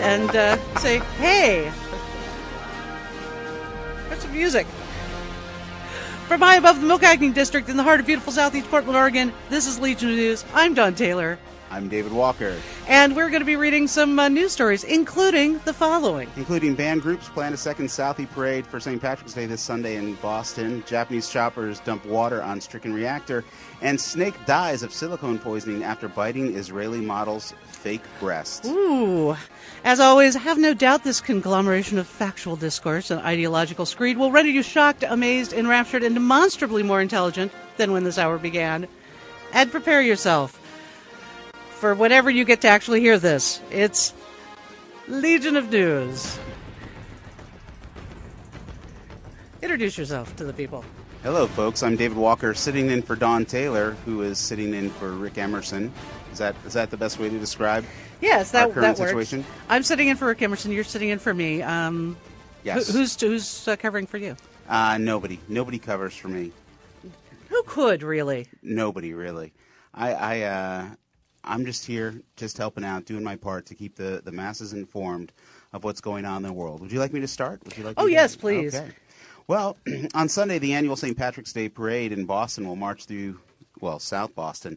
and say, hey, there's some music. From high above the Milkacking District in the heart of beautiful southeast Portland, Oregon, this is Legion of News. I'm Dawn Taylor. I'm David Walker. And we're going to be reading some news stories, including the following. Including band groups plan a second Southie parade for St. Patrick's Day this Sunday in Boston. Japanese choppers dump water on stricken reactor. And snake dies of silicone poisoning after biting Israeli model's fake breast. Ooh. As always, have no doubt this conglomeration of factual discourse and ideological screed will render you shocked, amazed, enraptured, and demonstrably more intelligent than when this hour began. And prepare yourself for whenever you get to actually hear this. It's Legion of News. Introduce yourself to the people. Hello, folks. I'm David Walker, sitting in for Dawn Taylor, who is sitting in for Rick Emerson. Is that the best way to describe yes, our current works. situation? I'm sitting in for Rick Emerson. You're sitting in for me. Yes. Who's covering for you? Nobody. Nobody covers for me. Who could, really? Nobody, really. I'm just here, just helping out, doing my part to keep the masses informed of what's going on in the world. Would you like me to start? Yes, please. Okay. Well, on Sunday, the annual St. Patrick's Day parade in Boston will march through, South Boston.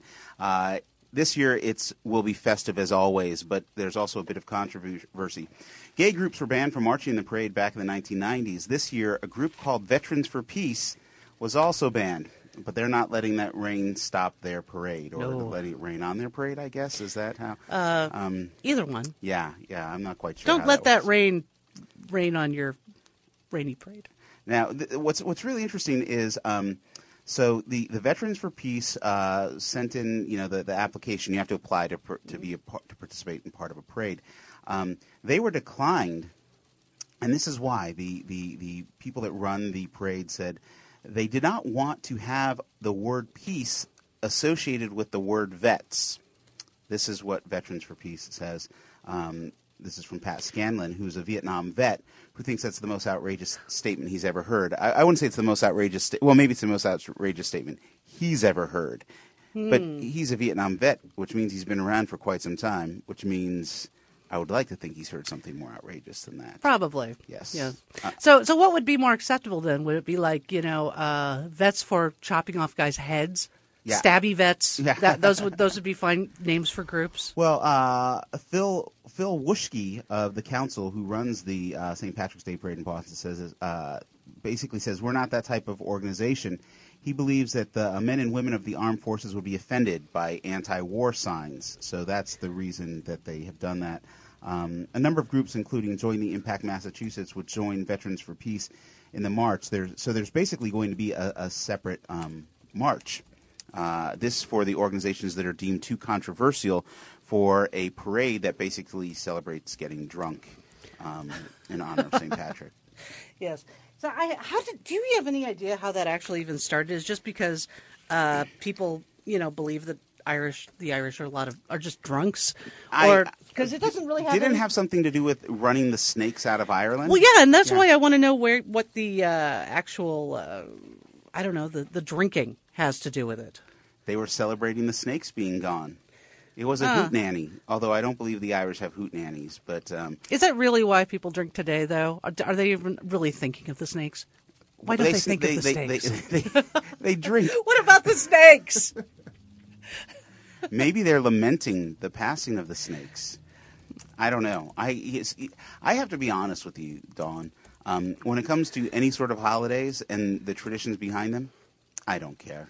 This year, will be festive as always, but there's also a bit of controversy. Gay groups were banned from marching in the parade back in the 1990s. This year, a group called Veterans for Peace was also banned. But they're not letting that rain stop their parade, or letting it rain on their parade, I guess. Is that how? Either one. Yeah, I'm not quite sure. Don't let that rain on your rainy parade. Now, what's really interesting is, so the Veterans for Peace sent in, the application. You have to apply to participate in part of a parade. They were declined, and this is why the people that run the parade said they did not want to have the word peace associated with the word vets. This is what Veterans for Peace says. This is from Pat Scanlon, who's a Vietnam vet, who thinks that's the most outrageous statement he's ever heard. I wouldn't say it's the most outrageous maybe it's the most outrageous statement he's ever heard. But he's a Vietnam vet, which means he's been around for quite some time, which means I would like to think he's heard something more outrageous than that. Probably. Yes. Yeah. So what would be more acceptable then? Would it be like, vets for chopping off guys' heads? Yeah. Stabby vets? Yeah. Those would be fine names for groups? Well, Phil Wuschke of the council who runs the St. Patrick's Day Parade in Boston basically says we're not that type of organization. He believes that the men and women of the armed forces would be offended by anti-war signs. So that's the reason that they have done that. A number of groups, including Join the Impact Massachusetts, would join Veterans for Peace in the march. There's basically going to be a separate march. This for the organizations that are deemed too controversial for a parade that basically celebrates getting drunk in honor of St. Patrick. Yes. So do you have any idea how that actually even started? Is just because people, believe that the Irish are just drunks, or because it doesn't really have. Didn't have something to do with running the snakes out of Ireland. Well, yeah, and that's why I want to know what the actual the drinking has to do with it. They were celebrating the snakes being gone. It was a hootenanny, although I don't believe the Irish have hootenannies. But is that really why people drink today, though? Are they even really thinking of the snakes? Why don't they think of the snakes? They drink. What about the snakes? Maybe they're lamenting the passing of the snakes. I don't know. I have to be honest with you, Dawn. When it comes to any sort of holidays and the traditions behind them, I don't care.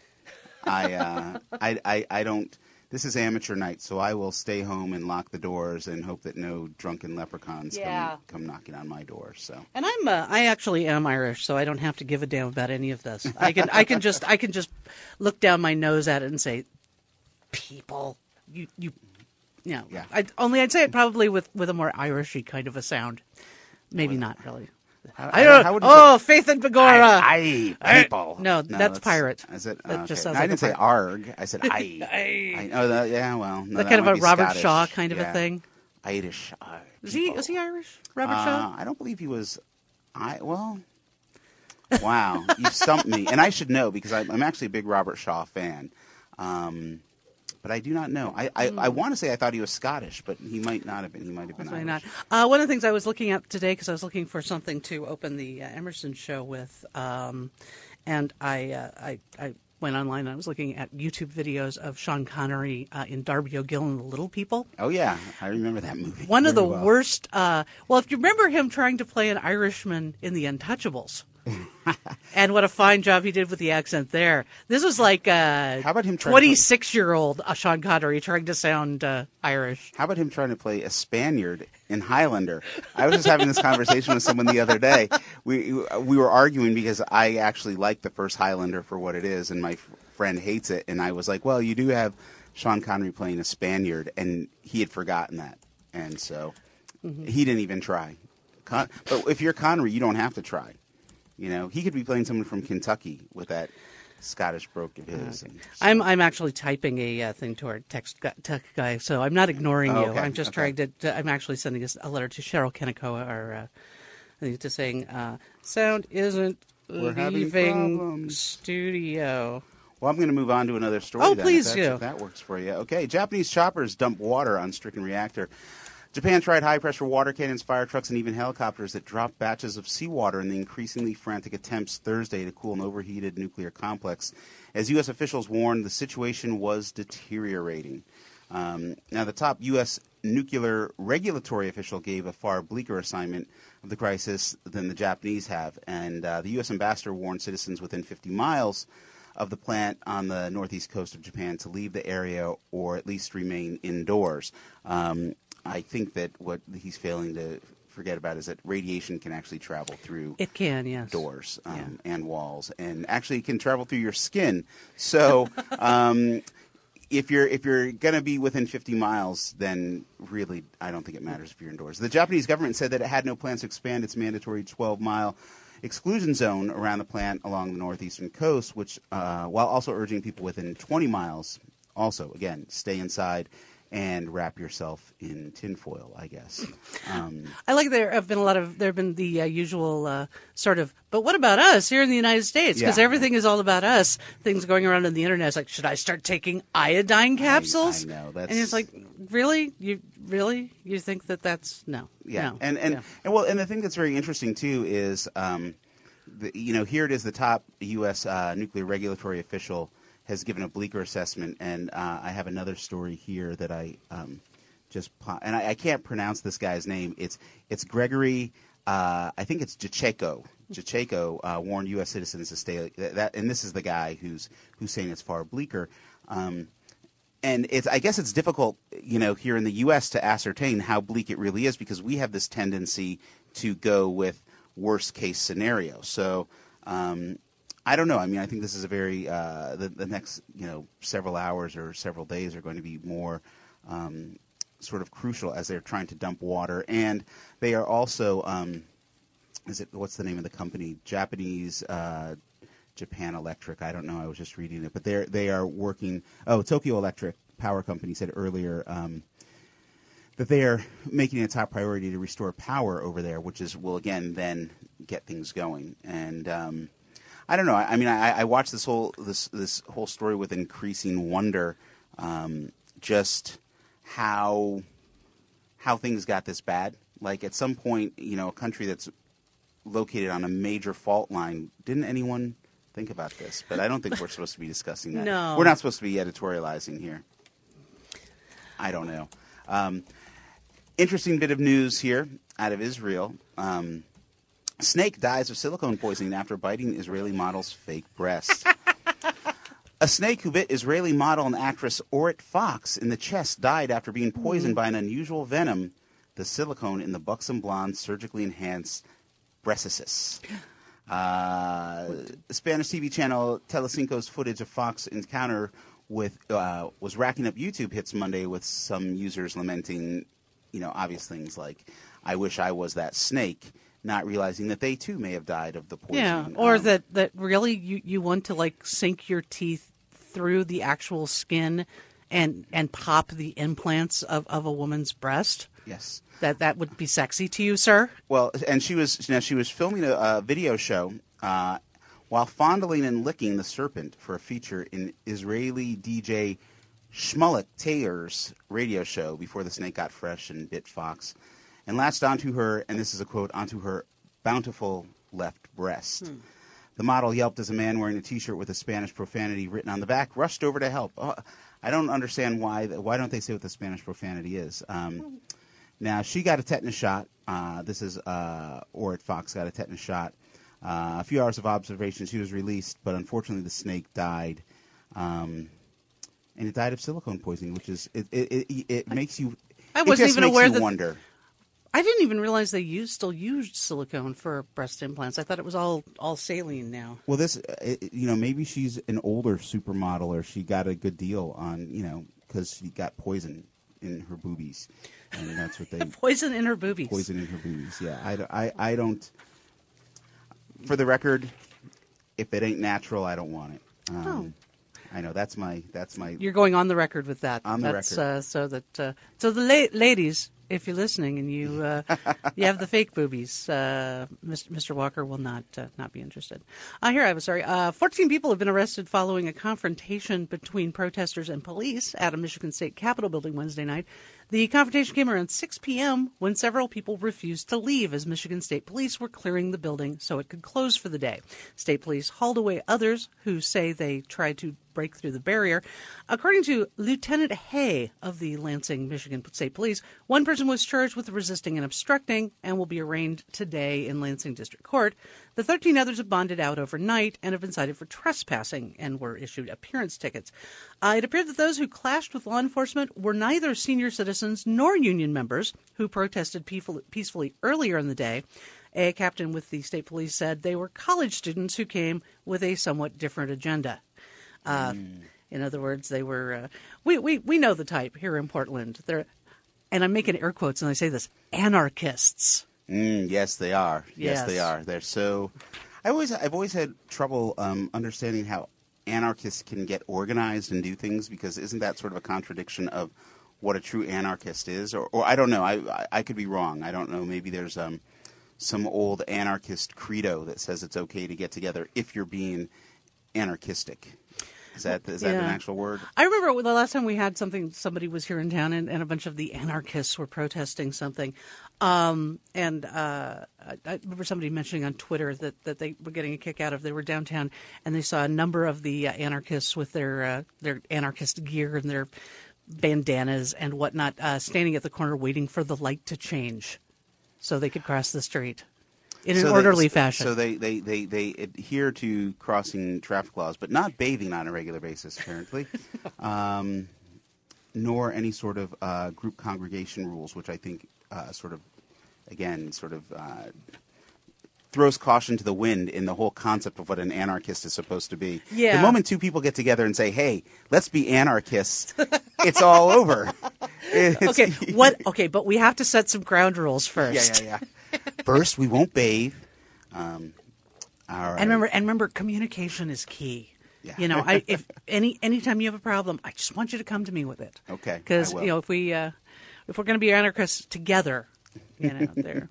I don't. This is amateur night, so I will stay home and lock the doors and hope that no drunken leprechauns come knocking on my door. So. And I actually am Irish, so I don't have to give a damn about any of this. I can just look down my nose at it and say, people, Yeah. I'd say it probably with a more Irishy kind of a sound. Maybe not really. I don't know. Faith and Begorra. People. No, that's pirate. Is it? That just okay. sounds I like didn't say arg. I said I. Oh, well. No, that kind of a Robert Scottish. Shaw kind of a thing. Irish. Is he Irish? Robert Shaw? I don't believe he was. Wow, you stumped me, and I should know because I'm actually a big Robert Shaw fan. but I do not know. I want to say I thought he was Scottish, but he might not have been. He might have been Irish. Not. One of the things I was looking at today, because I was looking for something to open the Emerson show with, and I went online and I was looking at YouTube videos of Sean Connery in Darby O'Gill and the Little People. Oh, yeah. I remember that movie. One of the worst... if you remember him trying to play an Irishman in The Untouchables... and what a fine job he did with the accent there. This was like how about him 26-year-old Sean Connery trying to sound Irish. How about him trying to play a Spaniard in Highlander? I was just having this conversation with someone the other day. We were arguing because I actually like the first Highlander for what it is, and my friend hates it. And I was like, well, you do have Sean Connery playing a Spaniard, and he had forgotten that. And so he didn't even try. But if you're Connery, you don't have to try. You know, he could be playing someone from Kentucky with that Scottish brogue of his. I'm actually typing a thing to our tech guy, so I'm not ignoring you. Okay. I'm just trying to. I'm actually sending a letter to Cheryl Kennecoa, our just saying sound isn't leaving studio. Well, I'm going to move on to another story. Oh, then, please do. If that works for you. Okay, Japanese choppers dump water on stricken reactor. Japan tried high-pressure water cannons, fire trucks, and even helicopters that dropped batches of seawater in the increasingly frantic attempts Thursday to cool an overheated nuclear complex. As U.S. officials warned, the situation was deteriorating. Now, the top U.S. nuclear regulatory official gave a far bleaker assignment of the crisis than the Japanese have, and the U.S. ambassador warned citizens within 50 miles of the plant on the northeast coast of Japan to leave the area or at least remain indoors. I think that what he's failing to forget about is that radiation can actually travel through doors and walls, and actually can travel through your skin. So if you're going to be within 50 miles, then really I don't think it matters if you're indoors. The Japanese government said that it had no plans to expand its mandatory 12-mile exclusion zone around the plant along the northeastern coast, which while also urging people within 20 miles, also, again, stay inside and wrap yourself in tinfoil, I guess. I like there have been the usual sort of, but what about us here in the United States? Because everything is all about us. Things going around on the internet. It's like, should I start taking iodine capsules? I know. And it's like, really? You think that's no? Yeah. No. And the thing that's very interesting too is, here it is, the top U.S. Nuclear regulatory official has given a bleaker assessment, and I have another story here that I and I can't pronounce this guy's name. It's Gregory. I think it's Jacheco. Jacheco warned U.S. citizens to stay that, and this is the guy who's saying it's far bleaker. And I guess it's difficult, here in the U.S. to ascertain how bleak it really is because we have this tendency to go with worst case scenario. So. I don't know. I mean, I think this is a very the next several hours or several days are going to be more sort of crucial as they're trying to dump water, and they are also what's the name of the company? Japanese Japan Electric. I don't know. I was just reading it, but they are working. Oh, Tokyo Electric Power Company said earlier that they are making it a top priority to restore power over there, which will again then get things going. And I don't know. I mean, I watched this whole story with increasing wonder, just how things got this bad. Like at some point, a country that's located on a major fault line. Didn't anyone think about this? But I don't think we're supposed to be discussing that. No, we're not supposed to be editorializing here. I don't know. Interesting bit of news here out of Israel. Snake dies of silicone poisoning after biting Israeli model's fake breast. A snake who bit Israeli model and actress Orit Fox in the chest died after being poisoned by an unusual venom, the silicone in the buxom blonde's surgically enhanced breastises. The Spanish TV channel Telecinco's footage of Fox's encounter was racking up YouTube hits Monday with some users lamenting, obvious things like, I wish I was that snake, not realizing that they too may have died of the poison. Yeah, or that really you want to sink your teeth through the actual skin and pop the implants of a woman's breast. Yes. That would be sexy to you, sir? Well, and she was filming a video show while fondling and licking the serpent for a feature in Israeli DJ Schmullick Taylor's radio show before the snake got fresh and bit Fox, and latched onto her, and this is a quote, onto her bountiful left breast. The model yelped as a man wearing a T-shirt with a Spanish profanity written on the back rushed over to help. I don't understand why don't they say what the Spanish profanity is? Now, she got a tetanus shot. Orrit Fox got a tetanus shot. A few hours of observation, she was released, but unfortunately the snake died. And it died of silicone poisoning, which is, it makes you, I wasn't even aware that. Wonder. I didn't even realize they still used silicone for breast implants. I thought it was all saline now. Well, this, maybe she's an older supermodel, or she got a good deal on, because she got poison in her boobies, and that's what they poison in her boobies. Poison in her boobies. Yeah, I don't. For the record, if it ain't natural, I don't want it. I know that's my. You're going on the record with that. On the record. So the ladies, if you're listening and you have the fake boobies, Mr. Walker will not be interested. Here I have a story. 14 people have been arrested following a confrontation between protesters and police at a Michigan State Capitol building Wednesday night. The confrontation came around 6 p.m. when several people refused to leave as Michigan State Police were clearing the building so it could close for the day. State Police hauled away others who say they tried to break through the barrier. According to Lieutenant Hay of the Lansing, Michigan State Police, one person was charged with resisting and obstructing and will be arraigned today in Lansing District Court. The 13 others have bonded out overnight and have been cited for trespassing and were issued appearance tickets. It appeared that those who clashed with law enforcement were neither senior citizens nor union members who protested peacefully earlier in the day. A captain with the state police said they were college students who came with a somewhat different agenda. In other words, they were, we know the type here in Portland. And I'm making air quotes and I say this, anarchists. Yes, they are. Yes, they are. They're so, I've always had trouble understanding how anarchists can get organized and do things, because isn't that sort of a contradiction of what a true anarchist is? Or I don't know. I could be wrong. I don't know. Maybe there's some old anarchist credo that says it's okay to get together if you're being anarchistic. Is that an actual word? I remember the last time we had somebody was here in town and a bunch of the anarchists were protesting something. I remember somebody mentioning on Twitter that they were getting a kick out of, they were downtown and they saw a number of the anarchists with their anarchist gear and their bandanas and whatnot standing at the corner waiting for the light to change so they could cross the street. In an orderly fashion. So they adhere to crossing traffic laws, but not bathing on a regular basis, apparently, nor any sort of group congregation rules, which I think throws caution to the wind in the whole concept of what an anarchist is supposed to be. Yeah. The moment two people get together and say, hey, let's be anarchists, it's all over. Okay, but we have to set some ground rules first. Yeah. First, we won't bathe. All right. And remember, communication is key. Yeah. If anytime you have a problem, I just want you to come to me with it. Okay. Because if we're going to be anarchists together, there.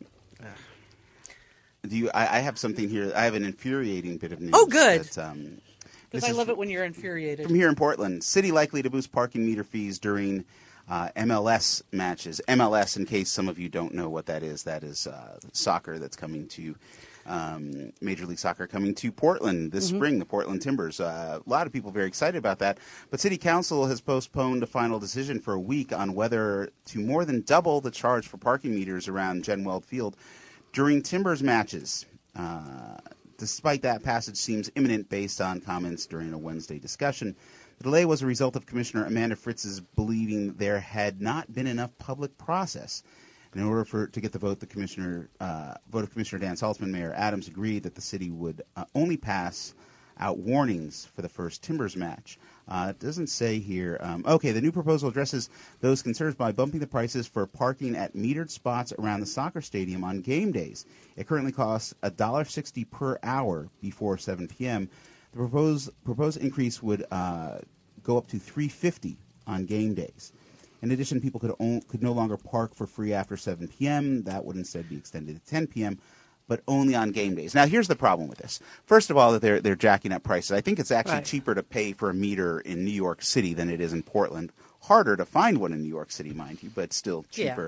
I have something here. I have an infuriating bit of news. Oh, good. Because I love it when you're infuriated. From here in Portland, city likely to boost parking meter fees during MLS matches. MLS, in case some of you don't know what that is soccer that's coming to Major League Soccer coming to Portland this spring, the Portland Timbers. A lot of people very excited about that. But City Council has postponed a final decision for a week on whether to more than double the charge for parking meters around Jen Weld Field during Timbers matches. Despite that, passage seems imminent based on comments during a Wednesday discussion. The delay was a result of Commissioner Amanda Fritz's believing there had not been enough public process. And in order to get the vote of Commissioner Dan Saltzman, Mayor Adams agreed that the city would only pass out warnings for the first Timbers match. It doesn't say here. The new proposal addresses those concerns by bumping the prices for parking at metered spots around the soccer stadium on game days. It currently costs $1.60 per hour before 7 p.m. The proposed increase would go up to $3.50 on game days. In addition, people could no longer park for free after 7 p.m. That would instead be extended to 10 p.m. but only on game days. Now, here's the problem with this. First of all, that they're jacking up prices. I think it's actually Right. cheaper to pay for a meter in New York City than it is in Portland. Harder to find one in New York City, mind you, but still cheaper.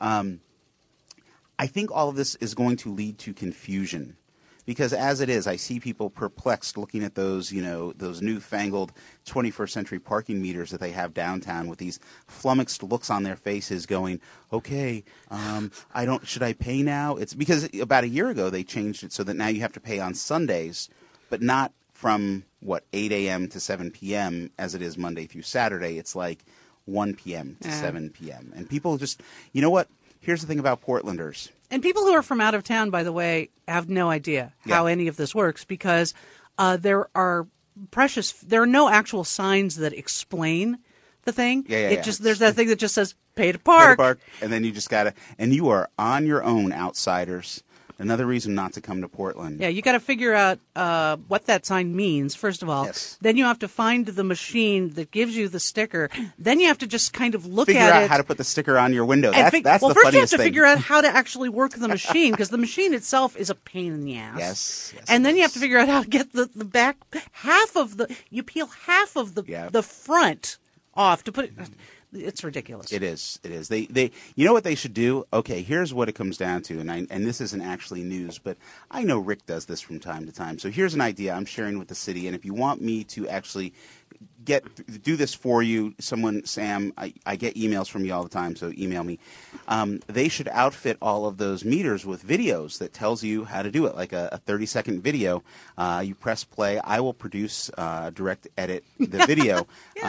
I think all of this is going to lead to confusion. Because as it is, I see people perplexed looking at those, those newfangled 21st century parking meters that they have downtown with these flummoxed looks on their faces going, okay, should I pay now? It's because about a year ago they changed it so that now you have to pay on Sundays, but not from, 8 a.m. to 7 p.m. as it is Monday through Saturday. It's like 1 p.m. to 7 p.m. And people just, you know what? Here's the thing about Portlanders. And people who are from out of town, by the way, have no idea how any of this works because there are no actual signs that explain the thing. There's that thing that just says pay to park. Pay to park, and then you just gotta, and you are on your own, outsiders. Another reason not to come to Portland. Yeah, you got to figure out what that sign means, first of all. Yes. Then you have to find the machine that gives you the sticker. Then you have to just kind of look figure at out it. How to put the sticker on your window. That's the first funniest you have to thing. figure out how to actually work the machine because the machine itself is a pain in the ass. Yes. And then you have to figure out how to get the back half of you peel half of the front off to put it. It's ridiculous. It is. They you know what they should do? Okay, here's what it comes down to, and this isn't actually news, but I know Rick does this from time to time. So here's an idea I'm sharing with the city, and if you want me to actually do this for you, Sam, I get emails from you all the time, so email me. They should outfit all of those meters with videos that tells you how to do it, like a 30-second video. You press play. I will produce, direct edit the video,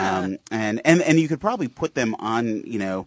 and you could probably put them on,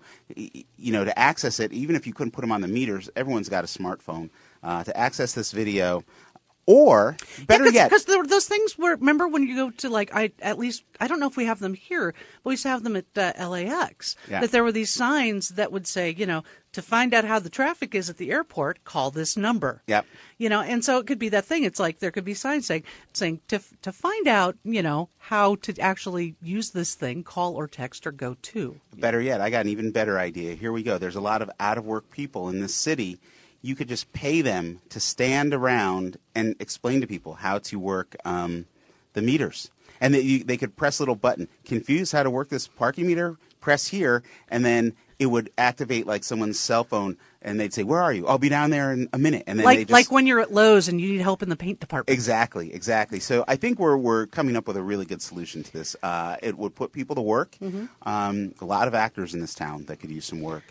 to access it. Even if you couldn't put them on the meters, everyone's got a smartphone to access this video. Or, better yet. Because those things were, remember when you go to I don't know if we have them here, but we used to have them at LAX. Yeah. That there were these signs that would say, to find out how the traffic is at the airport, call this number. Yep. And so it could be that thing. It's like there could be signs saying to find out, how to actually use this thing, call or text or go to. Better yet, I got an even better idea. Here we go. There's a lot of out-of-work people in this city. You could just pay them to stand around and explain to people how to work the meters. And they could press a little button. Confused how to work this parking meter? Press here, and then it would activate like someone's cell phone, and they'd say, "Where are you? I'll be down there in a minute." And then like when you're at Lowe's and you need help in the paint department. Exactly. So I think we're coming up with a really good solution to this. It would put people to work. Mm-hmm. A lot of actors in this town that could use some work.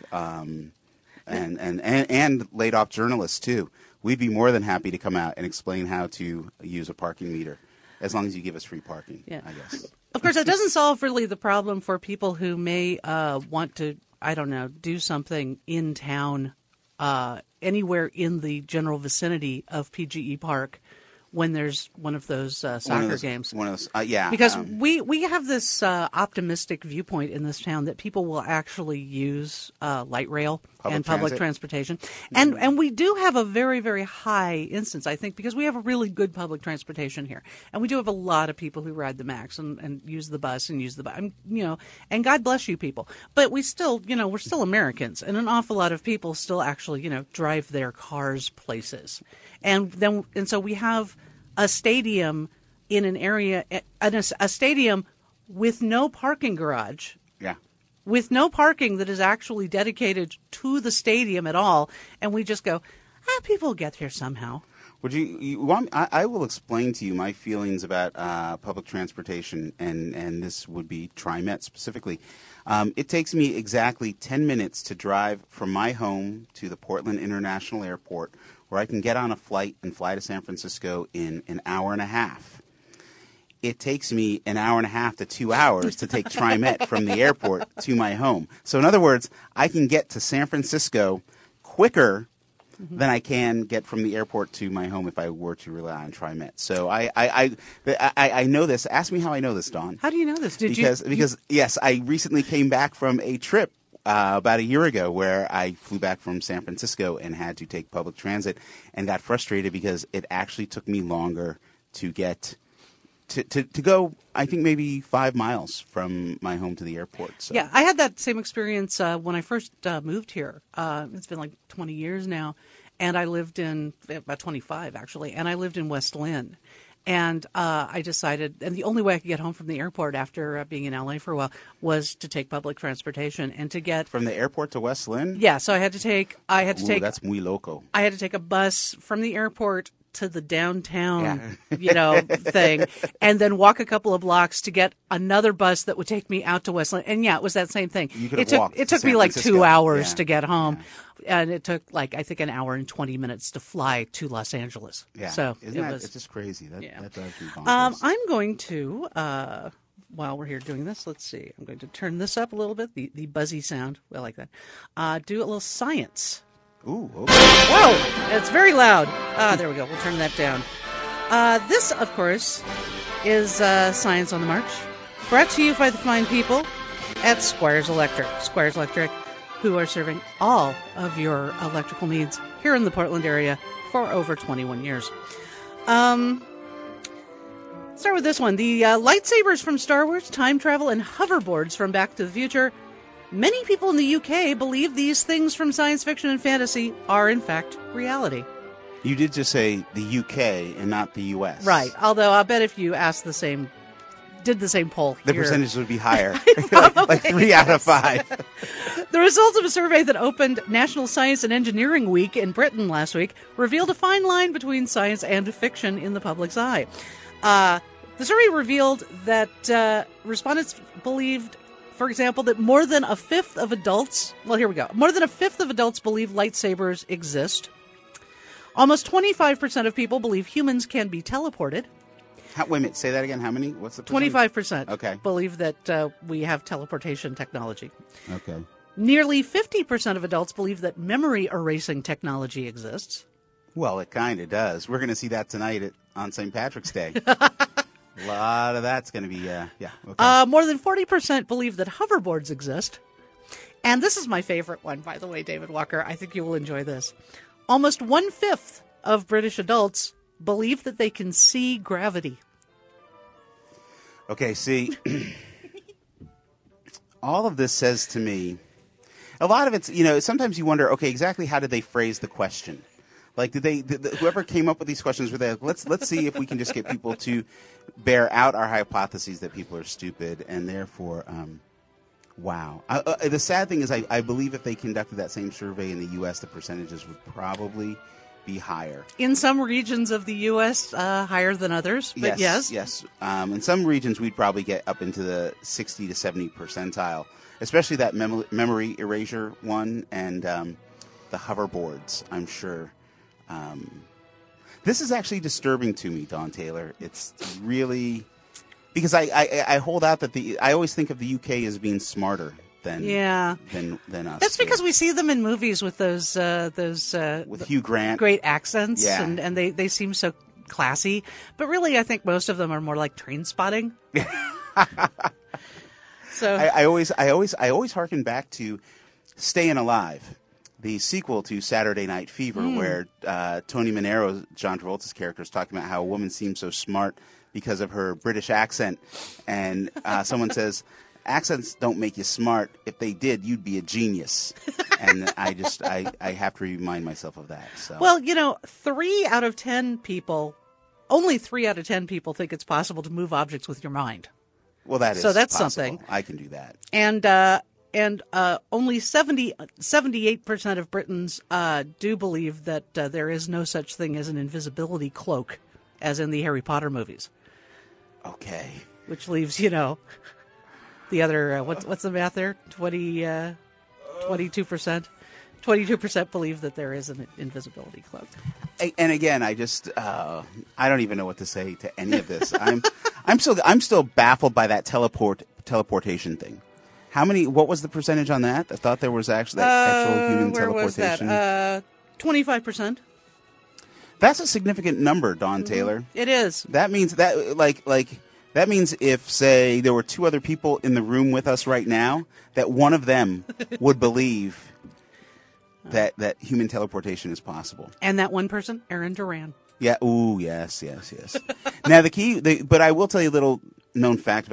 And laid off journalists too. We'd be more than happy to come out and explain how to use a parking meter, as long as you give us free parking. Yeah. I guess. Of course, it doesn't solve really the problem for people who may want to, do something in town, anywhere in the general vicinity of PGE Park when there's one of those soccer games. One of those, yeah. Because we have this optimistic viewpoint in this town that people will actually use light rail and public transportation. And we do have a very, very high instance, I think, because we have a really good public transportation here. And we do have a lot of people who ride the MAX and use the bus and use the bus, and God bless you people. But we still, we're still Americans. And an awful lot of people still actually, drive their cars places. And so we have a stadium in an area, a stadium with no parking garage. Yeah. With no parking that is actually dedicated to the stadium at all. And we just go, people will get here somehow. Would you want? I will explain to you my feelings about public transportation, and this would be TriMet specifically. It takes me exactly 10 minutes to drive from my home to the Portland International Airport, where I can get on a flight and fly to San Francisco in an hour and a half. It takes me an hour and a half to 2 hours to take TriMet from the airport to my home. So in other words, I can get to San Francisco quicker than I can get from the airport to my home if I were to rely on TriMet. So I know this. Ask me how I know this, Dawn. How do you know this? Because yes, I recently came back from a trip about a year ago where I flew back from San Francisco and had to take public transit and got frustrated because it actually took me longer to get to go, I think, maybe 5 miles from my home to the airport. So. Yeah, I had that same experience when I first moved here. It's been like 20 years now. and I lived in about 25 actually, and I lived in West Lynn. And I decided, and the only way I could get home from the airport after being in LA for a while was to take public transportation and to get From the airport to West Lynn? Yeah, so I had to take That's muy loco. I had to take a bus from the airport to the downtown, thing, and then walk a couple of blocks to get another bus that would take me out to West Lynn. And yeah, it was that same thing. You could have walked It to took me San like Francisco. 2 hours Yeah. to get home, and it took like I think an hour and 20 minutes to fly to Los Angeles. Yeah. So It's just crazy. That drives me bonkers. I'm going to, while we're here doing this, let's see. I'm going to turn this up a little bit, the buzzy sound. I like that. Do a little science. Ooh, okay. Whoa! It's very loud. There we go. We'll turn that down. This, of course, is Science on the March, brought to you by the fine people at Squires Electric. Squires Electric, who are serving all of your electrical needs here in the Portland area for over 21 years. Start with this one. The lightsabers from Star Wars, time travel, and hoverboards from Back to the Future. Many people in the UK believe these things from science fiction and fantasy are, in fact, reality. You did just say the UK and not the US. Right. Although I'll bet if you asked did the same poll The here, percentage would be higher. like 3 out of 5. The results of a survey that opened National Science and Engineering Week in Britain last week revealed a fine line between science and fiction in the public's eye. The survey revealed that respondents believed, for example, that more than a fifth of adults believe lightsabers exist. Almost 25% of people believe humans can be teleported. Wait a minute. Say that again. How many? What's the percentage? 25% Okay. believe that we have teleportation technology. Okay. Nearly 50% of adults believe that memory erasing technology exists. Well, it kind of does. We're going to see that tonight on St. Patrick's Day. A lot of that's going to be, okay. More than 40% believe that hoverboards exist. And this is my favorite one, by the way, David Walker. I think you will enjoy this. Almost 1/5 of British adults believe that they can see gravity. Okay, see, all of this says to me, a lot of it's, sometimes you wonder, okay, exactly how did they phrase the question? Like, whoever came up with these questions were they, let's see if we can just get people to bear out our hypotheses that people are stupid, and therefore, wow. The sad thing is I believe if they conducted that same survey in the U.S., the percentages would probably be higher. In some regions of the U.S., higher than others, but yes. Yes. In some regions, we'd probably get up into the 60 to 70 percentile, especially that memory erasure one and the hoverboards, I'm sure. This is actually disturbing to me, Dawn Taylor. It's really... Because I hold out that I always think of the UK as being smarter than us. That's because we see them in movies with those with Hugh Grant, great accents, yeah. and they seem so classy. But really, I think most of them are more like Train Spotting. So I always harken back to Staying Alive, the sequel to Saturday Night Fever, where Tony Manero, John Travolta's character, is talking about how a woman seems so smart because of her British accent, and someone says, accents don't make you smart. If they did, you'd be a genius. And I have to remind myself of that. So. Well, 3 out of 10 people, only 3 out of 10 people think it's possible to move objects with your mind. Well, that's possible. something. I can do that. And only 78% of Britons do believe that there is no such thing as an invisibility cloak, as in the Harry Potter movies. Okay. Which leaves, the other, what's the math there? 22%? 22% believe that there is an invisibility cloak. And again, I don't even know what to say to any of this. I'm still baffled by that teleportation thing. What was the percentage on that? I thought there was actually actual human teleportation. Where was that? 25%. That's a significant number, Dawn Taylor. It is. That means that that means if, say, there were 2 other people in the room with us right now, that one of them would believe that human teleportation is possible. And that one person, Aaron Duran. Yeah. Ooh, yes. Now but I will tell you a little known fact about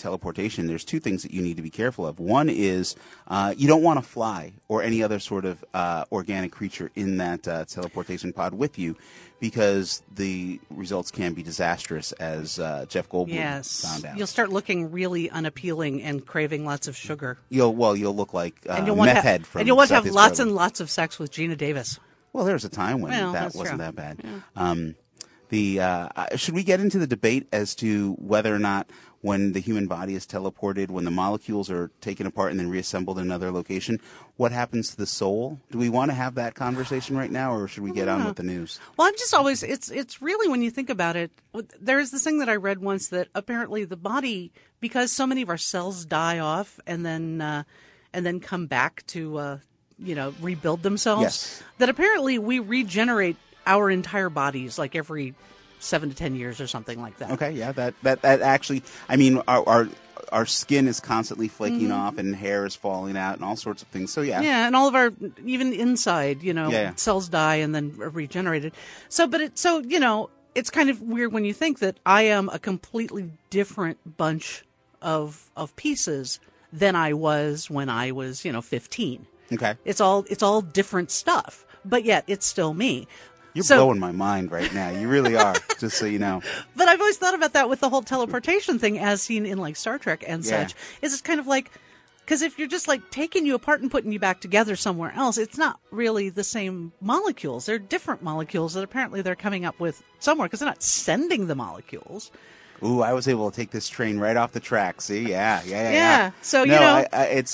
teleportation, there's two things that you need to be careful of. One is you don't want to fly or any other sort of organic creature in that teleportation pod with you, because the results can be disastrous, as Jeff Goldblum found out. You'll start looking really unappealing and craving lots of sugar. You'll look like and you'll meth head from and you'll want to have Southeast lots Road. and lots of sex with Gina Davis. Well, there was a time when that that's wasn't true. that bad. Yeah. Should we get into the debate as to whether or not, when the human body is teleported, when the molecules are taken apart and then reassembled in another location, what happens to the soul? Do we want to have that conversation right now, or should we get on with the news? Well, I'm just always, it's really, when you think about it, there's this thing that I read once that apparently the body, because so many of our cells die off and then come back to, rebuild themselves, Yes. that apparently we regenerate our entire bodies like every 7 to 10 years or something like that. Okay, yeah, that actually, I mean, our skin is constantly flaking off and hair is falling out and all sorts of things. So yeah. Yeah, and all of our, even inside, Yeah. cells die and then are regenerated. It's kind of weird when you think that I am a completely different bunch of pieces than I was when I was, 15. Okay. It's all different stuff, but yet it's still me. You're blowing my mind right now. You really are, just so you know. But I've always thought about that with the whole teleportation thing, as seen in like Star Trek and such. Is it's kind of like, because if you're just like taking you apart and putting you back together somewhere else, it's not really the same molecules. They're different molecules that apparently they're coming up with somewhere, because they're not sending the molecules. Ooh, I was able to take this train right off the track. See, yeah. So no, it's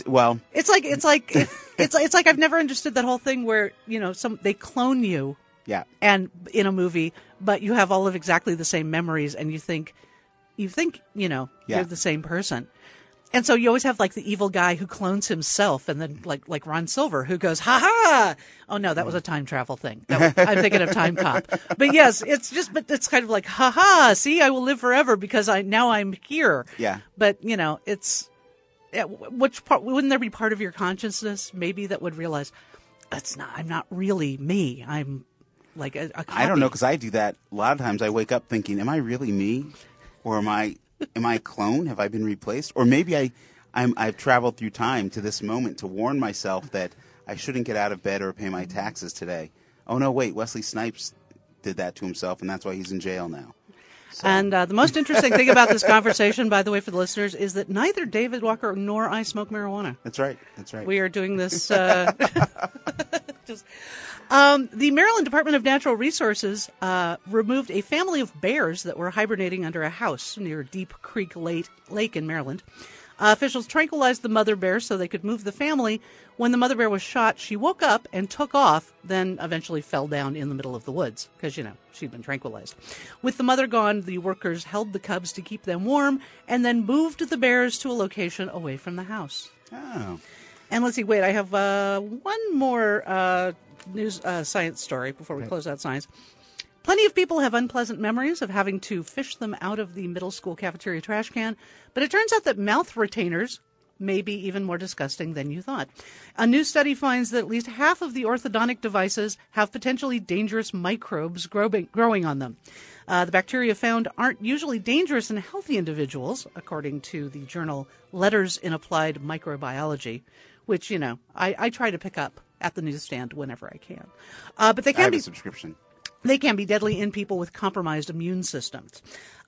like I've never understood that whole thing where they clone you. Yeah. And in a movie, but you have all of exactly the same memories, and you think, you're the same person. And so you always have like the evil guy who clones himself, and then like Ron Silver, who goes, ha ha! Oh no, that was a time travel thing. I'm thinking of Time Cop. But yes, but it's kind of like, ha ha! See, I will live forever because now I'm here. Yeah. But which part wouldn't there be part of your consciousness maybe that would realize I'm not really me. I'm like a copy. I don't know, because I do that a lot of times. I wake up thinking, am I really me, or am I a clone? Have I been replaced? Or maybe I've traveled through time to this moment to warn myself that I shouldn't get out of bed or pay my taxes today. Oh no, wait, Wesley Snipes did that to himself, and that's why he's in jail now. So. And the most interesting thing about this conversation, by the way, for the listeners, is that neither David Walker nor I smoke marijuana. That's right. We are doing this the Maryland Department of Natural Resources removed a family of bears that were hibernating under a house near Deep Creek Lake in Maryland. Officials tranquilized the mother bear so they could move the family. When the mother bear was shot, she woke up and took off, then eventually fell down in the middle of the woods because, she'd been tranquilized. With the mother gone, the workers held the cubs to keep them warm and then moved the bears to a location away from the house. Oh. And let's see, wait, I have one more news science story before we close out science. Plenty of people have unpleasant memories of having to fish them out of the middle school cafeteria trash can, but it turns out that mouth retainers may be even more disgusting than you thought. A new study finds that at least half of the orthodontic devices have potentially dangerous microbes growing on them. The bacteria found aren't usually dangerous in healthy individuals, according to the journal Letters in Applied Microbiology, which, I try to pick up at the newsstand whenever I can. But they I can have be a subscription. They can be deadly in people with compromised immune systems.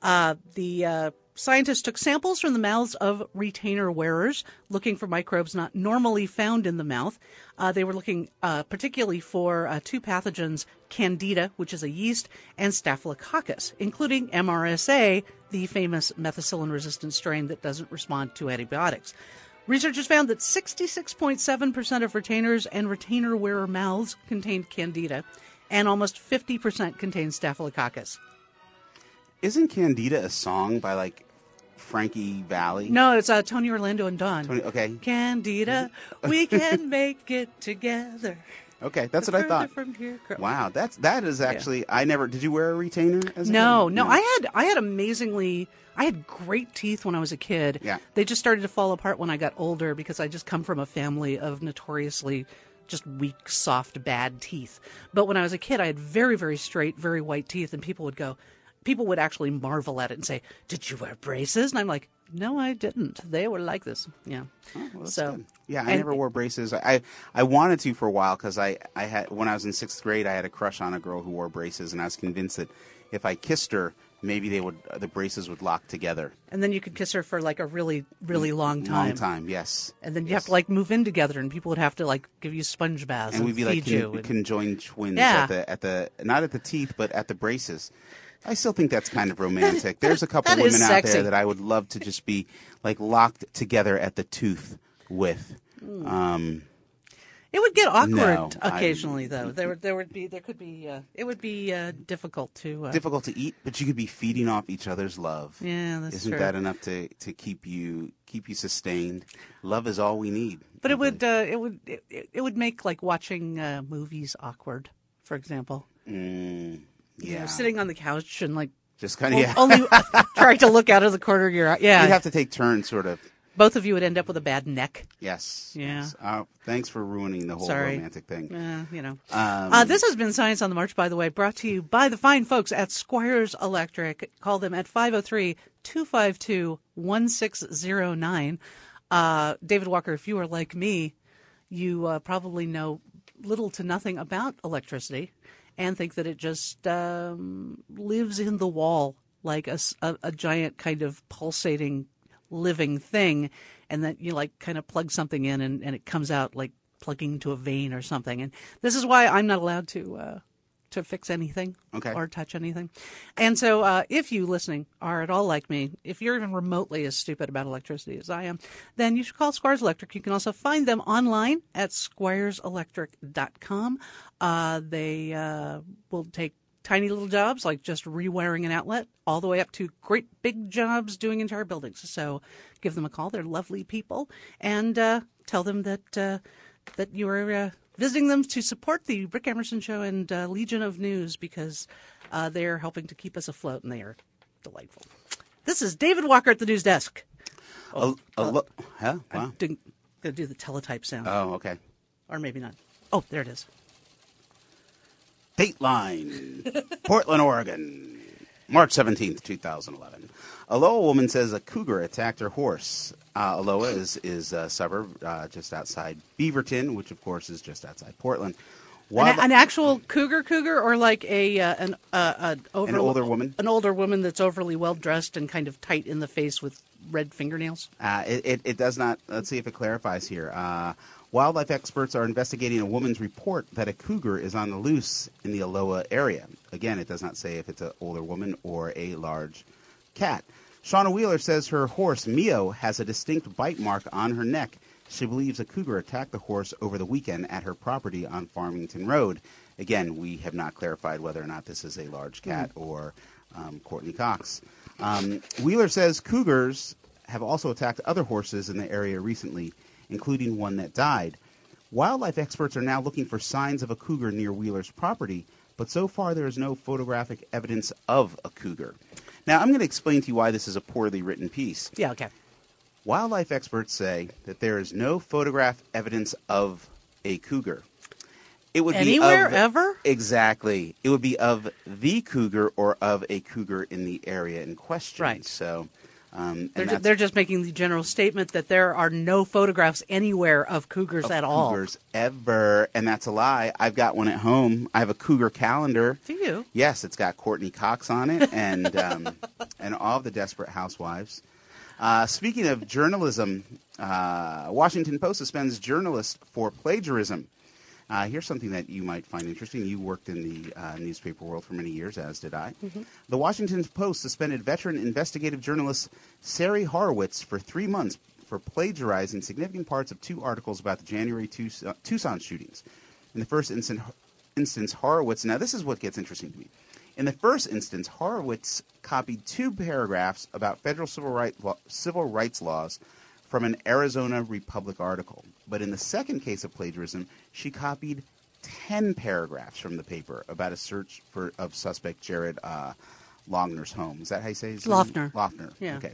The scientists took samples from the mouths of retainer wearers, looking for microbes not normally found in the mouth. They were looking particularly for two pathogens, Candida, which is a yeast, and Staphylococcus, including MRSA, the famous methicillin-resistant strain that doesn't respond to antibiotics. Researchers found that 66.7% of retainers and retainer wearer mouths contained Candida, and almost 50% contained Staphylococcus. Isn't Candida a song by, like, Frankie Valli? No, it's Tony Orlando and Dawn. Okay. Candida, we can make it together. Okay, that's what I thought. From here, wow, that is actually. I never. Did you wear a retainer as a No. kid? I had amazingly. I had great teeth when I was a kid. Yeah. They just started to fall apart when I got older because I just come from a family of notoriously just weak, soft, bad teeth. But when I was a kid, I had very, very straight, very white teeth, and people would go, people would actually marvel at it and say, "Did you wear braces?" And I'm like, "No, I didn't. They were like this." Yeah. Oh, well, that's So, good. Yeah, I never wore braces. I wanted to for a while because I had, when I was in 6th grade, I had a crush on a girl who wore braces, and I was convinced that if I kissed her, maybe the braces would lock together. And then you could kiss her for like a really, really long time. Long time, yes. And then you have to like move in together, and people would have to like give you sponge baths And we'd be like feed you. conjoined twins Yeah. at the not at the teeth, but at the braces. I still think that's kind of romantic. There's a couple That is women out sexy. there that I would love to just be like locked together at the tooth with. It would get awkward No, occasionally, though. It would be difficult to. Difficult to eat, but you could be feeding off each other's love. Yeah, that's Isn't true. that enough to keep you sustained? Love is all we need. But it would make like watching movies awkward, for example. Yeah. You know, sitting on the couch and like Just kind of, yeah. only trying to look out of the corner of your eye. Yeah, You'd have to take turns, sort of. both of you would end up with a bad neck. Yes. Yeah. Yes. Thanks for ruining the whole Sorry. romantic thing. You know. This has been Science on the March, by the way, brought to you by the fine folks at Squires Electric. Call them at 503-252-1609. David Walker, if you are like me, you probably know little to nothing about electricity and think that it just lives in the wall like a giant kind of pulsating living thing, and that you like kind of plug something in and it comes out like plugging into a vein or something. And this is why I'm not allowed to fix anything or touch anything. And so if you listening are at all like me, if you're even remotely as stupid about electricity as I am, then you should call Squires Electric. You can also find them online at squireselectric.com. They will take tiny little jobs like just rewiring an outlet all the way up to great big jobs doing entire buildings. So give them a call. They're lovely people. And tell them that you're visiting them to support the Rick Emerson Show and Legion of News, because they're helping to keep us afloat, and they are delightful. This is David Walker at the news desk. Huh? Wow. I'm going to do the teletype sound. Oh, okay. Or maybe not. Oh, there it is. Dateline, Portland, Oregon, March 17th, 2011. Aloha woman says a cougar attacked her horse. Aloha is a suburb just outside Beaverton, which of course is just outside Portland. An actual cougar, or like an older woman? An older woman that's overly well dressed and kind of tight in the face with red fingernails? It does not. Let's see if it clarifies here. Wildlife experts are investigating a woman's report that a cougar is on the loose in the Aloha area. Again, it does not say if it's an older woman or a large cat. Shauna Wheeler says her horse, Mio, has a distinct bite mark on her neck. She believes a cougar attacked the horse over the weekend at her property on Farmington Road. Again, we have not clarified whether or not this is a large cat or Courtney Cox. Wheeler says cougars have also attacked other horses in the area recently, including one that died. Wildlife experts are now looking for signs of a cougar near Wheeler's property, but so far there is no photographic evidence of a cougar. Now, I'm going to explain to you why this is a poorly written piece. Yeah, okay. Wildlife experts say that there is no photograph evidence of a cougar. It would Anywhere, be ever? Exactly. It would be of the cougar or of a cougar in the area in question. Right. So, they're just making the general statement that there are no photographs anywhere of cougars at all. Cougars ever, and that's a lie. I've got one at home. I have a cougar calendar. Do you? Yes, it's got Courtney Cox on it, and and all of the Desperate Housewives. Speaking of journalism, Washington Post suspends journalist for plagiarism. Here's something that you might find interesting. You worked in the newspaper world for many years, as did I. Mm-hmm. The Washington Post suspended veteran investigative journalist Sari Horowitz for 3 months for plagiarizing significant parts of 2 articles about the January Tucson shootings. In the first instance, Horowitz... Now, this is what gets interesting to me. In the first instance, Horowitz copied 2 paragraphs about federal civil rights laws from an Arizona Republic article. But in the second case of plagiarism, she copied 10 paragraphs from the paper about a search of suspect Jared Lohner's home. Is that how you say his name? Lohner. Yeah. Okay.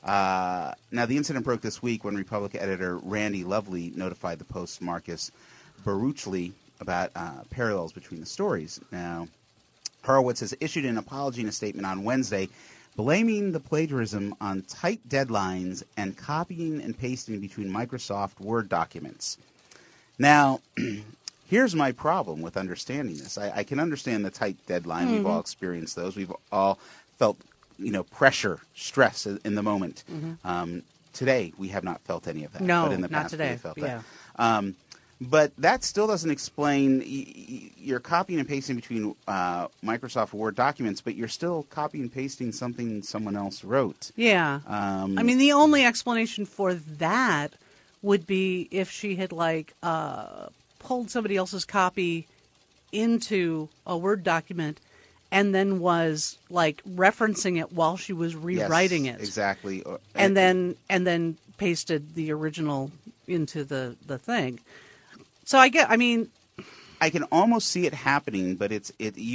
Now, the incident broke this week when Republic editor Randy Lovely notified the Post's Marcus Baruchli about parallels between the stories. Now, Horowitz has issued an apology in a statement on Wednesday, blaming the plagiarism on tight deadlines and copying and pasting between Microsoft Word documents. Now, here's my problem with understanding this. I can understand the tight deadline. Mm-hmm. We've all experienced those. We've all felt, pressure, stress in the moment. Mm-hmm. Today, we have not felt any of that. No, but in the not past, today. We have felt yeah. that. But that still doesn't explain you're copying and pasting between Microsoft Word documents, but you're still copying and pasting something someone else wrote. Yeah. The only explanation for that would be if she had pulled somebody else's copy into a Word document and then was referencing it while she was rewriting it. Exactly. And then pasted the original into the thing. So I can almost see it happening, but that's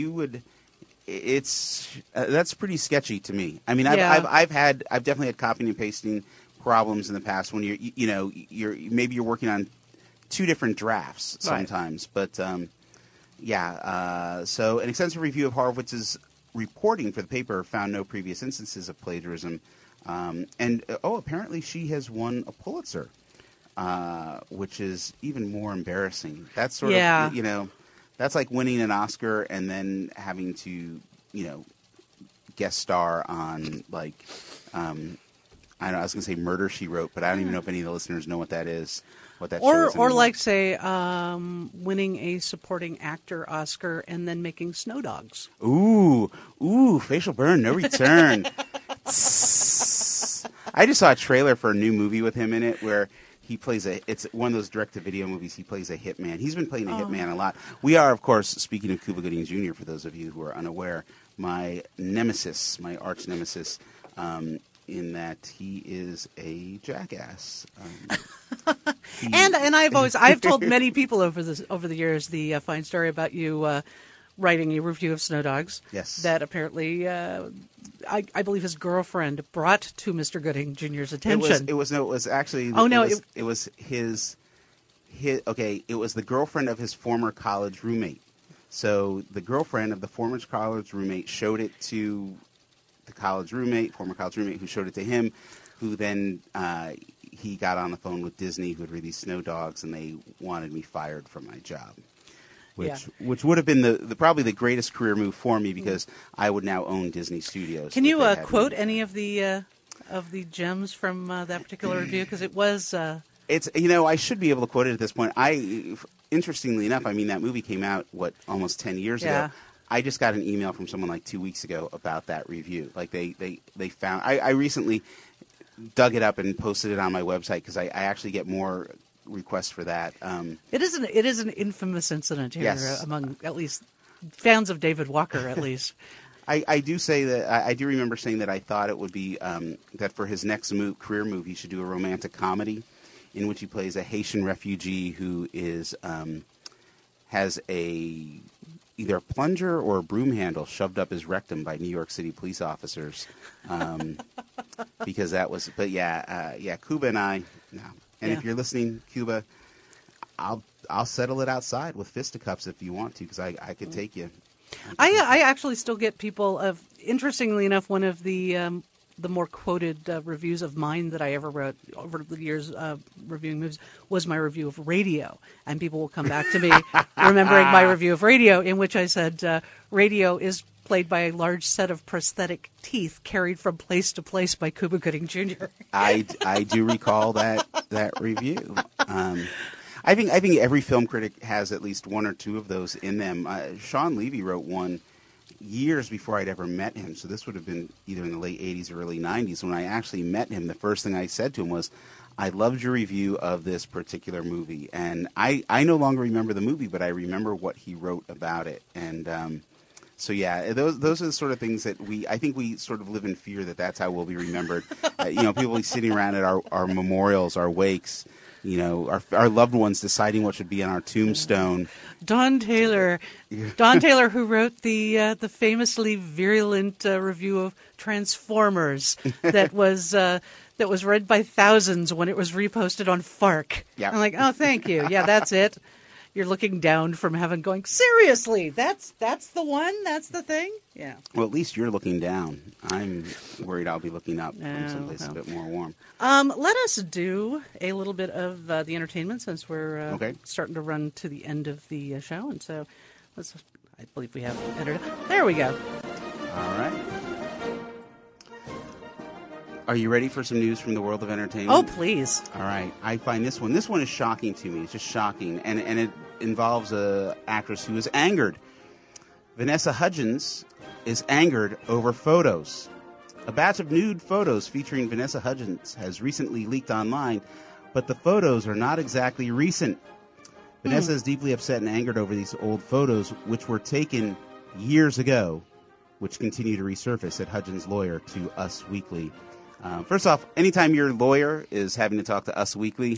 pretty sketchy to me. I mean, I've definitely had copying and pasting problems in the past when you're working on two different drafts sometimes, right. But so an extensive review of Horowitz's reporting for the paper found no previous instances of plagiarism, and apparently she has won a Pulitzer. Which is even more embarrassing. That's sort of, that's like winning an Oscar and then having to, guest star on I was going to say Murder, She Wrote, but I don't even know if any of the listeners know what that is. What that show is anymore. Winning a supporting actor Oscar and then making Snow Dogs. Ooh, facial burn, no return. I just saw a trailer for a new movie with him in it where he plays it's one of those direct-to-video movies. He plays a hitman. He's been playing a hitman a lot. We are, of course, speaking of Cuba Gooding Jr., for those of you who are unaware, my nemesis, my arch nemesis, in that he is a jackass. And I've told many people over the years the fine story about you writing a review of Snow Dogs. Yes. That apparently, I believe his girlfriend brought to Mr. Gooding Jr.'s attention. It was the girlfriend of his former college roommate. So the girlfriend of the former college roommate showed it to the former college roommate, who showed it to him, who then he got on the phone with Disney, who had released Snow Dogs, and they wanted me fired from my job. Which would have been probably the greatest career move for me, because I would now own Disney Studios. Can you quote any of the gems from that particular review? Because it was. It's I should be able to quote it at this point. Interestingly enough, that movie came out almost 10 years ago. I just got an email from someone 2 weeks ago about that review. They found I recently dug it up and posted it on my website, because I actually get more request for that. It is an infamous incident here, yes. Among at least fans of David Walker, at least. I do say that I do remember saying that I thought it would be that for his next career move, he should do a romantic comedy in which he plays a Haitian refugee who has either a plunger or a broom handle shoved up his rectum by New York City police officers, because that was. But Cuba and I. No. And if you're listening, Cuba, I'll settle it outside with fisticuffs if you want to, because I could take you. I actually still get people interestingly enough, one of the more quoted reviews of mine that I ever wrote over the years reviewing movies was my review of Radio. And people will come back to me remembering my review of Radio, in which I said Radio is played by a large set of prosthetic teeth carried from place to place by Cuba Gooding Jr. I do recall that review. I think every film critic has at least one or two of those in them. Sean Levy wrote one years before I'd ever met him, so this would have been either in the late 80s or early 90s. When I actually met him, the first thing I said to him was, I loved your review of this particular movie. And I no longer remember the movie, but I remember what he wrote about it. And so those are the sort of things that I think we sort of live in fear that's how we'll be remembered. People will be sitting around at our memorials, our wakes, our loved ones deciding what should be on our tombstone. Don Taylor, who wrote the famously virulent review of Transformers that was read by thousands when it was reposted on FARC. Yeah. I'm like, oh, thank you. Yeah, that's it. You're looking down from heaven going, seriously, that's the one? That's the thing? Yeah. Well, at least you're looking down. I'm worried I'll be looking up from someplace a bit more warm. Let us do a little bit of the entertainment since we're starting to run to the end of the show. And so I believe we have there we go. All right. Are you ready for some news from the world of entertainment? Oh, please. All right. I find this one. This one is shocking to me. It's just shocking. And it involves a actress who is angered. Vanessa Hudgens is angered over photos. A batch of nude photos featuring Vanessa Hudgens has recently leaked online, but the photos are not exactly recent. Vanessa is deeply upset and angered over these old photos, which were taken years ago, which continue to resurface, said Hudgens' lawyer to Us Weekly. First off, anytime your lawyer is having to talk to Us Weekly,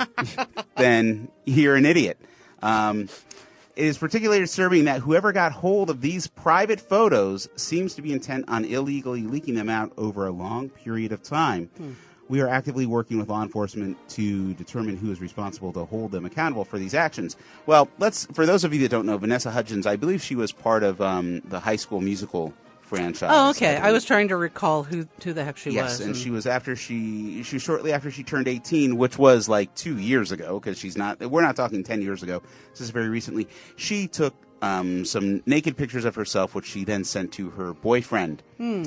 then you're an idiot. It is particularly disturbing that whoever got hold of these private photos seems to be intent on illegally leaking them out over a long period of time. We are actively working with law enforcement to determine who is responsible to hold them accountable for these actions. Well, for those of you that don't know, Vanessa Hudgens, I believe she was part of the High School Musical franchise. Oh, okay. I was trying to recall who the heck she was. Yes, and she was shortly after she turned 18, which was like 2 years ago, because we're not talking 10 years ago. This is very recently. She took some naked pictures of herself, which she then sent to her boyfriend.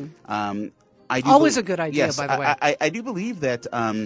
Always a good idea, yes, by the way. I do believe that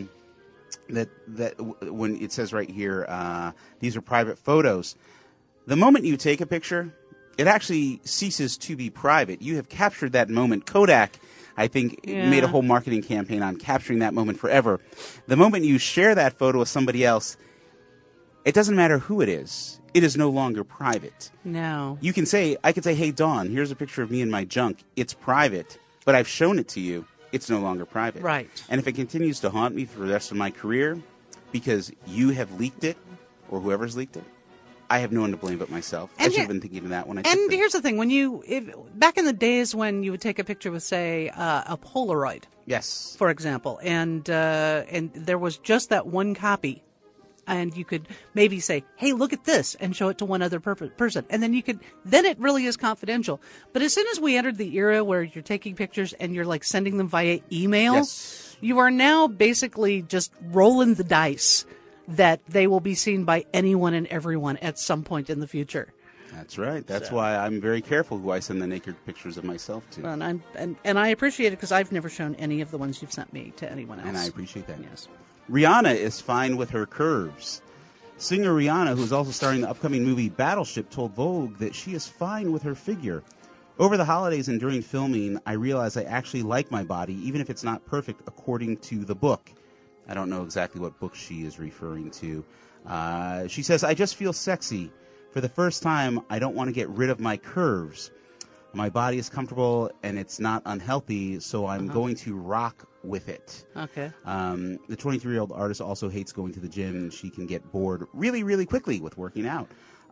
that when it says right here, these are private photos, the moment you take a picture, it actually ceases to be private. You have captured that moment. Kodak, I think, made a whole marketing campaign on capturing that moment forever. The moment you share that photo with somebody else, it doesn't matter who it is. It is no longer private. No. I can say, hey, Dawn, here's a picture of me and my junk. It's private, but I've shown it to you. It's no longer private. Right. And if it continues to haunt me for the rest of my career because you have leaked it or whoever's leaked it, I have no one to blame but myself. I should have been thinking of that when I took And them. here's the thing. Back in the days when you would take a picture with, say, a Polaroid. Yes. For example, and there was just that one copy, and you could maybe say, hey, look at this, and show it to one other person. And then it really is confidential. But as soon as we entered the era where you're taking pictures and you're like sending them via email, you are now basically just rolling the dice that they will be seen by anyone and everyone at some point in the future. That's right. That's why I'm very careful who I send the naked pictures of myself to. And I appreciate it because I've never shown any of the ones you've sent me to anyone else. And I appreciate that. Yes. Rihanna is fine with her curves. Singer Rihanna, who is also starring in the upcoming movie Battleship, told Vogue that she is fine with her figure. Over the holidays and during filming, I realized I actually like my body, even if it's not perfect according to the book. I don't know exactly what book she is referring to. She says, I just feel sexy. For the first time, I don't want to get rid of my curves. My body is comfortable and it's not unhealthy, so I'm going to rock with it. Okay. The 23-year-old artist also hates going to the gym, and she can get bored really, really quickly with working out.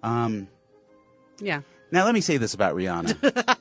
Yeah. Now, let me say this about Rihanna.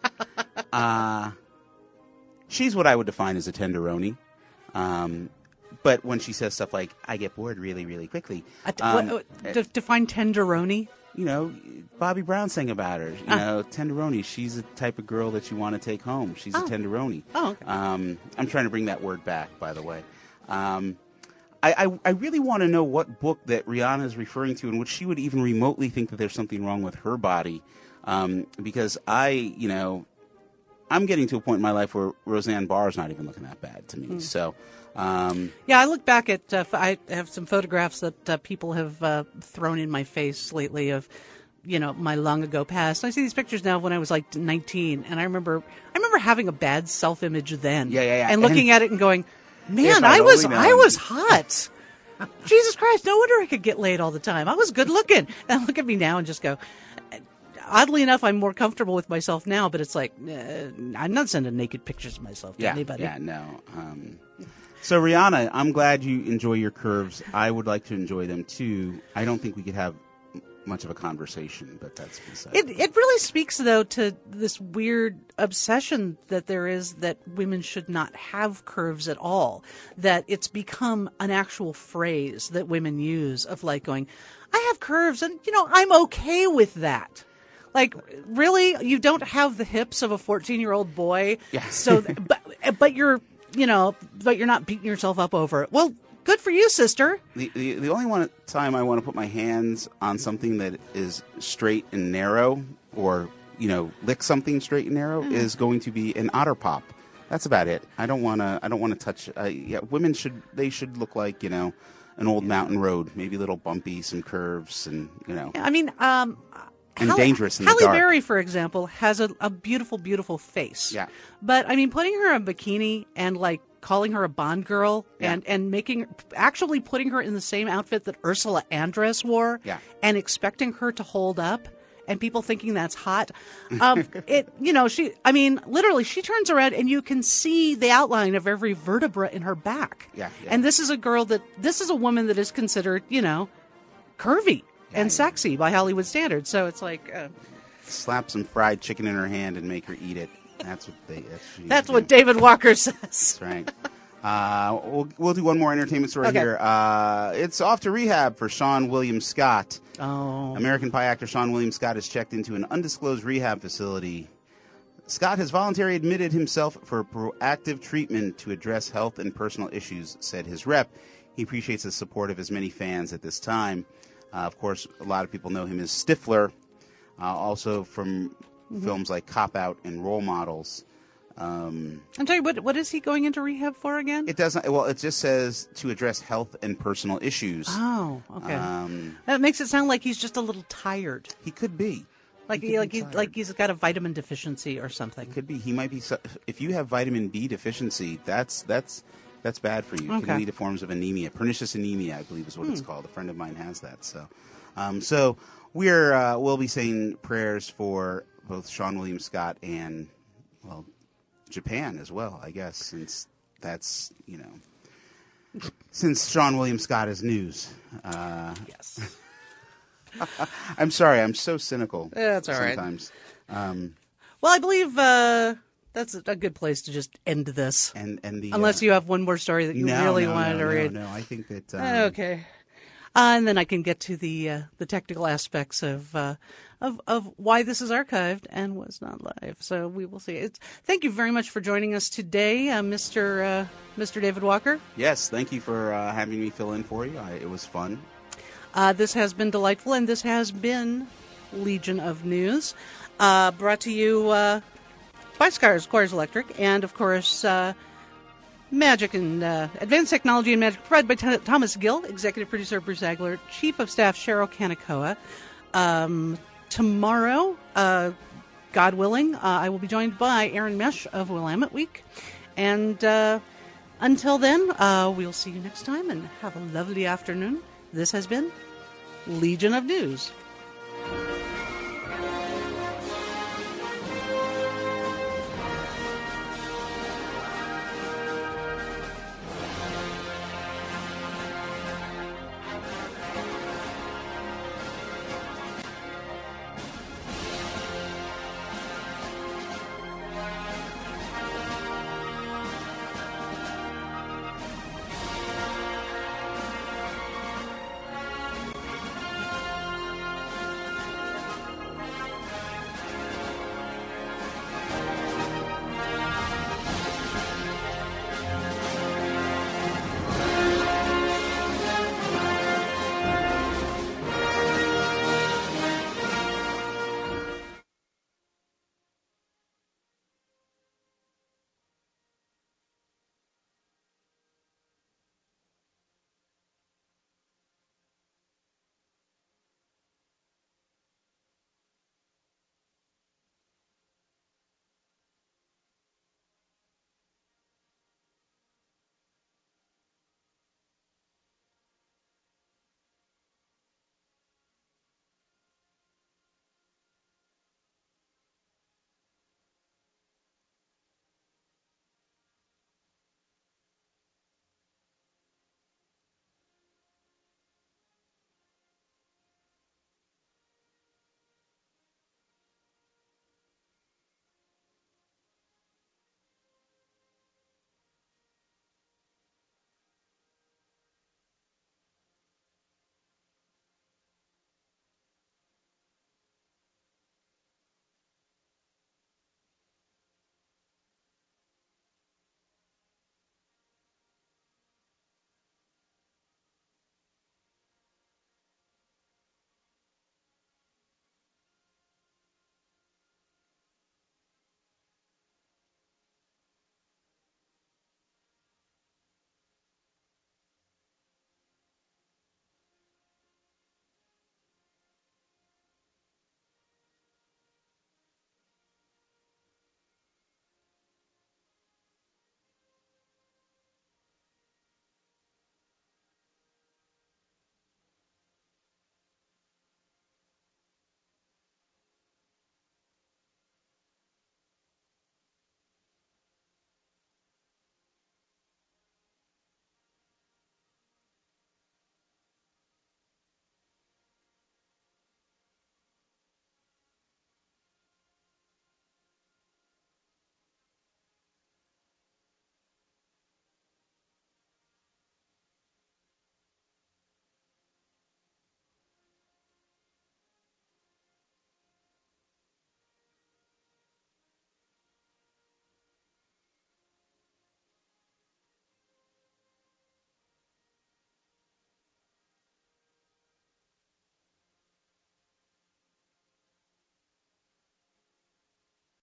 She's what I would define as a tenderoni. But when she says stuff like, I get bored really, really quickly. Define tenderoni? You know, Bobby Brown sang about her. You know, tenderoni. She's the type of girl that you want to take home. She's a tenderoni. Oh, okay. I'm trying to bring that word back, by the way. I really want to know what book that Rihanna is referring to in which she would even remotely think that there's something wrong with her body. Because I'm getting to a point in my life where Roseanne Barr is not even looking that bad to me. So, yeah, I look back at, I have some photographs that people have thrown in my face lately of, my long ago past. I see these pictures now when I was like 19, and I remember having a bad self-image then. Yeah. And looking at it and going, man, I was hot. Jesus Christ, no wonder I could get laid all the time. I was good looking. And look at me now and just go, oddly enough, I'm more comfortable with myself now, but it's like, I'm not sending naked pictures of myself to anybody. Yeah, no. So, Rihanna, I'm glad you enjoy your curves. I would like to enjoy them, too. I don't think we could have much of a conversation, but that's beside It really speaks, though, to this weird obsession that there is that women should not have curves at all, that it's become an actual phrase that women use of like going, I have curves and, I'm okay with that. Like, really? You don't have the hips of a 14-year-old boy? Yeah. So, but you're not beating yourself up over it. Well, good for you, sister. The only time I want to put my hands on something that is straight and narrow, or lick something straight and narrow, is going to be an Otter Pop. That's about it. I don't want to touch. Women should look like an old mountain road, maybe a little bumpy, some curves, and I mean, and dangerous in the Halle dark. Berry, for example, has a beautiful, beautiful face. Yeah. But I mean, putting her in a bikini and like calling her a Bond girl, Yeah. and actually putting her in the same outfit that Ursula Andress wore, Yeah. and expecting her to hold up, and people thinking that's hot. Literally, she turns around and you can see the outline of every vertebra in her back. Yeah. And this is a woman that is considered, curvy and sexy by Hollywood standards. So it's like, Slap some fried chicken in her hand and make her eat it. That's what David Walker says. That's right. We'll do one more entertainment story here. It's off to rehab for Sean William Scott. Oh. American Pie actor Sean William Scott is checked into an undisclosed rehab facility. Scott has voluntarily admitted himself for proactive treatment to address health and personal issues, said his rep. He appreciates the support of his many fans at this time. Of course, a lot of people know him as Stifler, also from films like Cop Out and Role Models. I'm sorry, what is he going into rehab for again? It doesn't. Well, it just says to address health and personal issues. Oh, okay. That makes it sound like he's just a little tired. He could be. Like he's got a vitamin deficiency or something. Could be. He might be. If you have vitamin B deficiency, that's bad for you. It can lead to forms of anemia. Pernicious anemia, I believe, is what it's called. A friend of mine has that. So we'll be saying prayers for both Sean William Scott and Japan as well, I guess, since that's since Sean William Scott is news. Yes. I'm sorry, I'm so cynical. Yeah, that's all right. Sometimes. Well, I believe that's a good place to just end this. Unless you have one more story that you really wanted to read. No, I think that. Okay. And then I can get to the technical aspects of why this is archived and was not live. So we will see. Thank you very much for joining us today, Mr. David Walker. Yes, thank you for having me fill in for you. It was fun. This has been delightful, and this has been Legion of News, brought to you by Squires Electric, and of course. Magic and Advanced Technology and Magic, provided by Thomas Gill, Executive Producer Bruce Agler, Chief of Staff Cheryl Kanakoa. Tomorrow, God willing, I will be joined by Aaron Mesh of Willamette Week. And until then, we'll see you next time and have a lovely afternoon. This has been Legion of News.